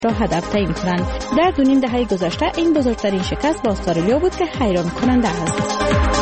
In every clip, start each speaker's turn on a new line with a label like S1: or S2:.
S1: را هدف تعیین کنند. در 2.5 دهه گذشته این بزرگترین شکست با استرالیا بود که حیران کننده است.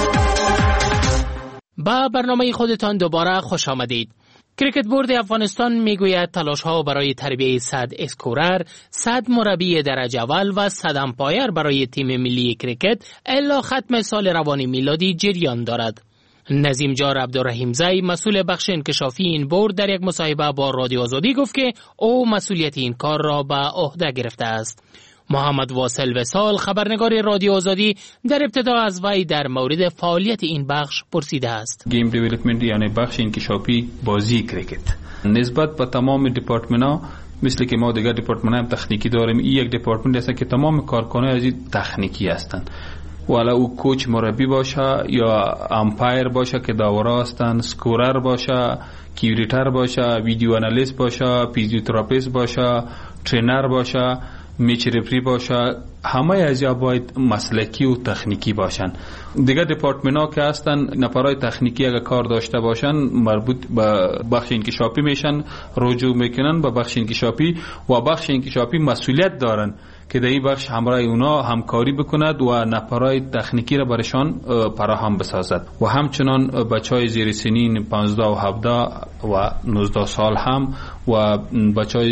S2: با برنامه خودتان دوباره خوش آمدید. کریکت بورد افغانستان میگوید تلاش‌ها برای تربیت 100 اسکورر، 100 مربی درجه اول و 100 امپایر برای تیم ملی کریکت الی ختم سال روانی میلادی جریان دارد. نظیم جار عبدالرحیمزی مسئول بخش انکشافی این بورد در یک مصاحبه با رادیو آزادی گفت که او مسئولیت این کار را به عهده گرفته است. محمد واصل وصال خبرنگار رادیو آزادی در ابتدا از وی در مورد فعالیت این بخش پرسیده است.
S3: گیم دیولپمنت یعنی بخش انکشافی بازی کریکت نسبت به تمام دپارتمن‌ها، مثل که ما دیگر دپارتمن‌ها هم تکنیکی داریم، این یک دپارتمنت است که تمام کارکنان از این تکنیکی هستند، والا او کوچ مربی باشه یا امپایر باشه که داورا هستند، سکورر باشه، کیوریتر باشه، ویدیو آنالیست باشه، فیزیوتراپیست باشه، ترینر باشه، میچ رفری باشه، همه از یا باید مسلکی و تکنیکی باشن. دیگه دپارتمنت ها که هستن نفرای تکنیکی اگر کار داشته باشن مربوط به بخش انکشافی میشن، رجوع میکنن به بخش انکشافی و بخش انکشافی مسئولیت دارن که در این بخش همراه اونا همکاری بکند و نفرای تکنیکی را برشان فراهم بسازد و همچنان بچهای زیر سنین 15 و 17 و 19 سال هم و بچهای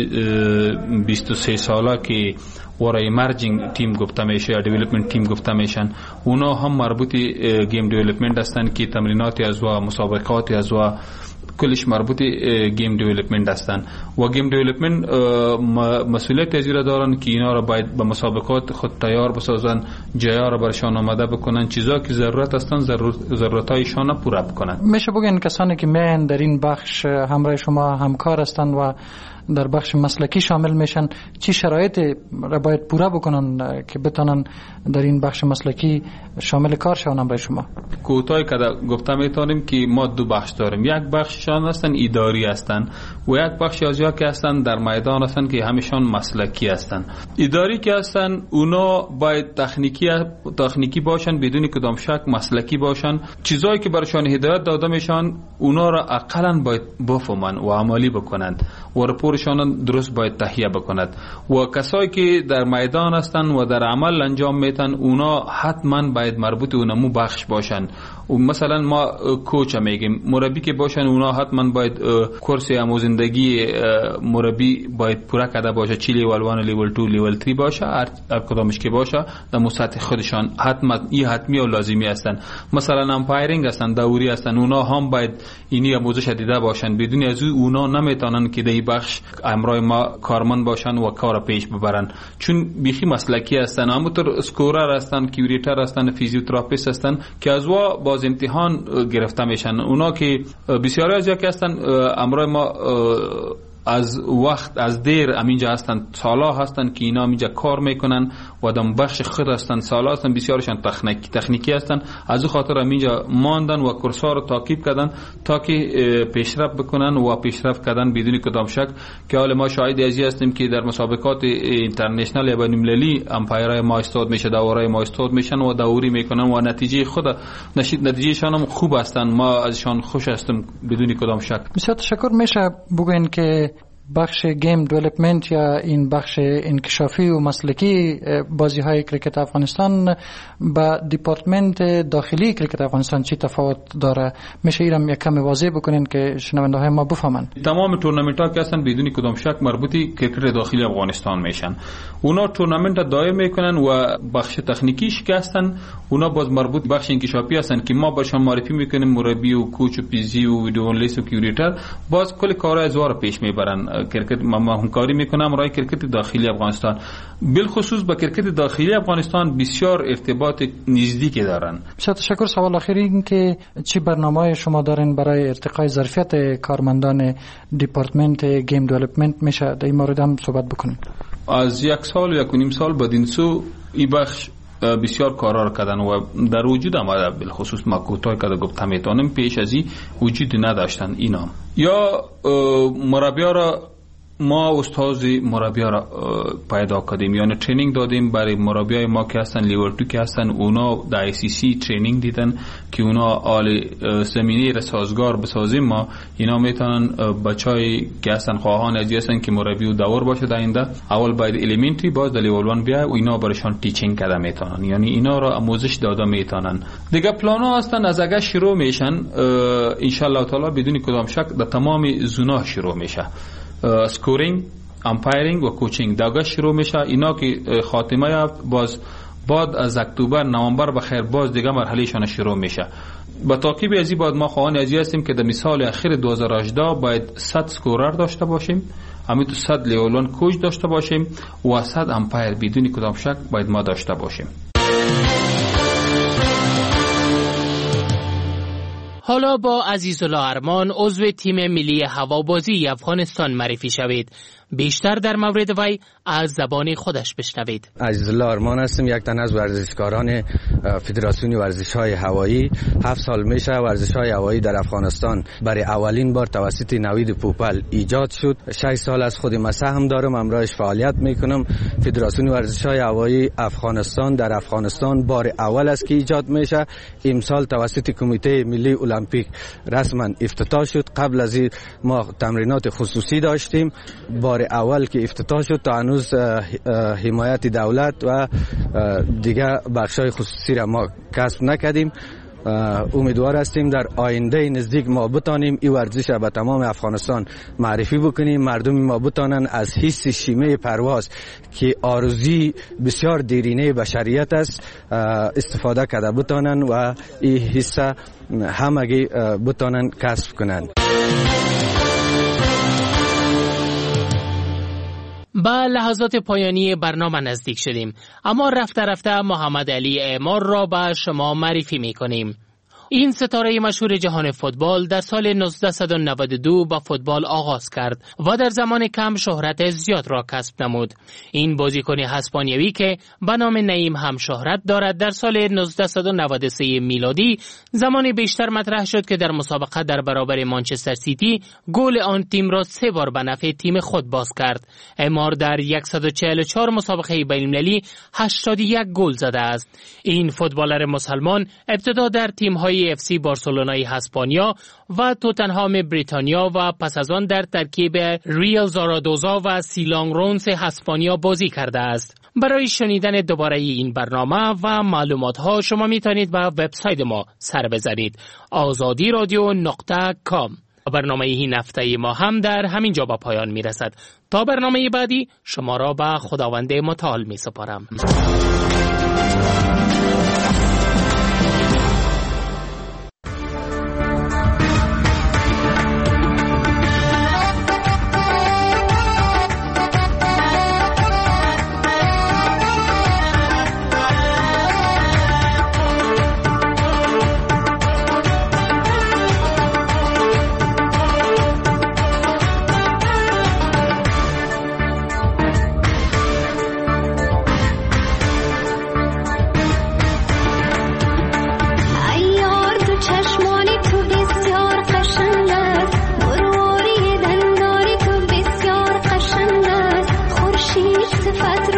S3: 23 ساله که ورای ایمرجینگ تیم گفته میشه یا دیولپمنت تیم گفته میشن، اونا هم مربوط گیم دیولپمنت هستند که تمریناتی از و مسابقاتی از و کلش مربوط گیم دیولپمنت هستند و گیم دیولپمنت مسئولیت از را دارن که اینا را باید به مسابقات خود تیار بسازن، جایا را برشان آماده بکنن، چیزا که ضرورت هستن ضرورتایشان را پورا بکنن.
S4: میشه بگین کسانی که میان در این بخش همراه شما همکار هستند و در بخش مسلکی شامل میشن، چی شرایط را باید پورا بکنن که بتونن در این بخش مسلکی شامل کار شون همراه شما؟
S3: کوتاه که گفته میتونیم که ما دو بخش داریم. یک بخششان هستن اداری هستن و یک بخش از یا که هستن در میدان هستن که همیشان مسلکی هستن. اداری که هستن اونا باید تکنیکی باشن، بدون کدام شک مسلکی باشن. چیزایی که برشان هدایت داده میشن اونا را اقلا باید بفهمن و عملی بکنند و رپورتشان درست باید تهیه بکند و کسایی که در میدان هستن و در عمل انجام میتن اونا حتما باید مربوط اونمو بخش باشن. و مثلا ما کوچ میگیم مربی که باشن اونا حتما باید کورس آموزندگی مربی باید پورا کرده باشه، چی لیول 1 لیول 2 لیول 3 باشه، هر کدامش که باشه در مسطح خودشان حتمی و لازمی هستن. مثلا امپایرینگ هستن، داوری هستن، اونا هم باید اینی آموزش دیده باشن، بدون از اونا نمیتونن که در بخش امرای ما کارمند باشن و کار پیش ببرن، چون بیخی مسلکی هستن. همونطور اسکورر هستن، کیوریتر هستن، فیزیوتراپیست هستن که از وا باز امتحان گرفته میشن. اونا که بسیاری از که هستن امرای ما از وقت از دیر همینجا هستن، سالا هستن که اینا همینجا کار میکنن و در بخش خود هستن، سالا هستن، بسیارشان تکنیکی هستن، از او خاطر همینجا ماندن و کورس‌ها رو تعقیب کردن تا که پیشرفت بکنن و پیشرفت کردن بدون کدام شک. که حال ما شاهد ازی هستیم که در مسابقات اینترنشنال یا بین‌المللی امپایرای ما استاد میشه، داورای ما استاد میشن و داوری میکنن و نتیجهشان هم خوب هستن، ما ازشان خوش هستیم بدون کدام شک.
S4: بسیار تشکر. میشه بگوین که بخش گیم دیولپمنت یا این بخش انکشافی و مسلکی بازی های کریکت افغانستان با دیپارتمنت داخلی کریکت افغانستان چی تفاوت داره؟ میشه ایرم یک کم واضح بکنین که شنونده های ما بفهمن.
S3: تمام تورنمنت ها که هستن بدون کدام شک مربوطی کریکت داخلی افغانستان میشن. اونا تورنمنت دایر میکنن و بخش تکنیکیش که هستن اونا باز مربوط بخش انکشافی هستن که ما برشان معرفی میکنیم، مربی و کوچ و پیزی و ویدیو آنالیست و کیوریتر باز کل کارهای از وار پیش میبرن. کرکت ما همکاری میکنم رای کرکت داخلی افغانستان، بالخصوص با کرکت داخلی افغانستان بسیار ارتباط نزدیکی دارن.
S4: بسیار تشکر. سوال اخیری این که چی برنامه شما دارین برای ارتقای ظرفیت کارمندان دیپارتمنت گیم دیولپمنت؟ میشه در این مورد هم صحبت بکنین؟
S3: از 1 سال و 1.5 سال بدین سو این بخش بسیار کارا کردن و در وجود آمده، بالخصوص ما کوتاه که گفتم میتونم پیش از این وجود نداشتن. اینا یا مربی‌ها را ما استاد مربی‌ها را پیدا کردیم، یعنی ترینینگ دادیم برای مربیای ما که هستن لیول 2 که هستن. اونا در ICC ترینینگ دیدن که اونا آل زمینه را سازگار بسازیم. ما اینا میتونن بچهای که هستن خواهان ازی هستن که مربی و دور باشه در آینده، اول باید الیمنتری باز در لیول 1 بیای و اینا برشان تیچینگ کرده میتونن، یعنی اینا را آموزش داده میتونن. دیگه پلانا هستن از اگه شروع میشن ان شاء الله تعالی بدون کدام شک در تمام زونا شروع میشه. سکورینگ، امپایرینگ و کوچینگ داغه شروع میشه. اینا که خاتمه باز بعد از اکتبر نوامبر بخیر باز دیگه مرحله شان شروع میشه. با تعقیب ازی بعد ما خواهان ازی هستیم که در مثال اخیر 2018 باید 100 سکورر داشته باشیم، همین تو 100 لیولان کوچ داشته باشیم و 100 امپایر بدون کدام شک باید ما داشته باشیم.
S2: حالا با عزیزالله ارمان عضو تیم ملی هوابازی افغانستان معرفی شوید. بیشتر در مورد وی از زبان خودش بشنوید.
S5: عزیزالله ارمان هستم، یک تن از ورزشکاران فدراسیون ورزش‌های هوایی. 7 سال میشه ورزش‌های هوایی در افغانستان برای اولین بار توسط نوید پوپل ایجاد شد. 6 سال از خود مسهم دارم، همراهش فعالیت میکنم. فدراسیون ورزش‌های هوایی افغانستان در افغانستان بار اول است که ایجاد میشه. امسال توسط کمیته ملی المپیک رسما افتتاح شد. قبل از این ما تمرینات خصوصی داشتیم. بار اول که افتتاح شد تا هنوز حمایت دولت و دیگه بخشای خصوصی را ما کسب نکردیم. امیدوار هستیم در آینده نزدیک ما بتانیم این ورزش را به تمام افغانستان معرفی بکنیم. مردم ما بتانن از حس شیمه پرواز که آرزوی بسیار دیرینه بشریت است استفاده کرده بتانن و این حس همگی بتانن کسب کنن.
S2: به لحظات پایانی برنامه نزدیک شدیم، اما رفته رفته محمد علی اعمار را به شما معرفی می کنیم. این ستاره مشهور جهان فوتبال در سال 1992 با فوتبال آغاز کرد و در زمان کم شهرت زیاد را کسب نمود. این بازیکن اسپانیایی که به نام نعیم هم شهرت دارد در سال 1993 میلادی زمان بیشتر مطرح شد که در مسابقه در برابر مانچستر سیتی گل آن تیم را 3 بار به نفع تیم خود باز کرد. اعمار در 144 مسابقه بین‌المللی 81 گل زده است. این فوتبالر مسلمان ابتدا در تیم‌های FC بارسلونای اسپانیا و توتنهام بریتانیا و پس از آن در ترکیب ریال زارادوزا و سیلانگ رونز اسپانیا بازی کرده است. برای شنیدن دوباره این برنامه و معلومات ها شما میتونید به وبسایت ما سر بزنید azadiradio.com. برنامه این هفته ما هم در همین جا به پایان میرسد. تا برنامه بعدی شما را به خداوند متعال می سپارم.
S6: صفت